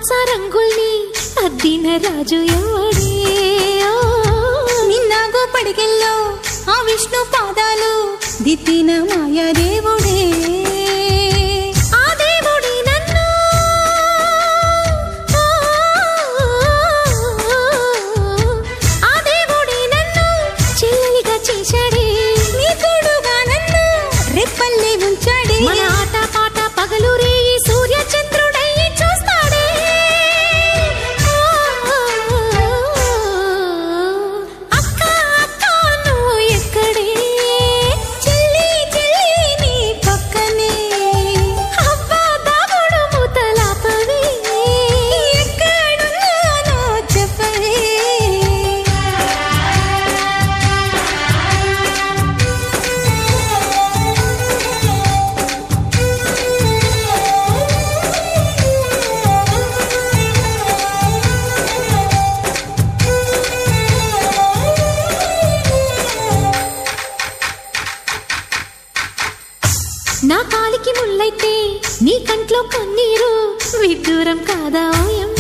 ఆశ రంగుల్ని అద్దిన రాజు ఎవడే నిన్నాగో పడికెల్లో ఆ విష్ణు పాదాలు దిద్దిన మాయాదేవుడే ఆ దేవుడి నన్ను ఆ దేవుడి నన్ను చెల్లెలిగా చేశాడే నీ తోడుగా నన్ను రెప్పల్లే ఉంచాడే మన ఆట పాట పగలు రేయి సూర్య చంద్రుడై చూస్తాడే అక్క అక్క నువ్వు ఎక్కడే చెల్లి చెల్లి నీ పక్కనే అబ్బా దాగుడు మూతలాపవే ఎక్కడున్నానో చెప్పవే నా కాలికి ముల్లైతే నీ కంట్లో కన్నీరు విడ్డూరం కాదా ఓయమ్మ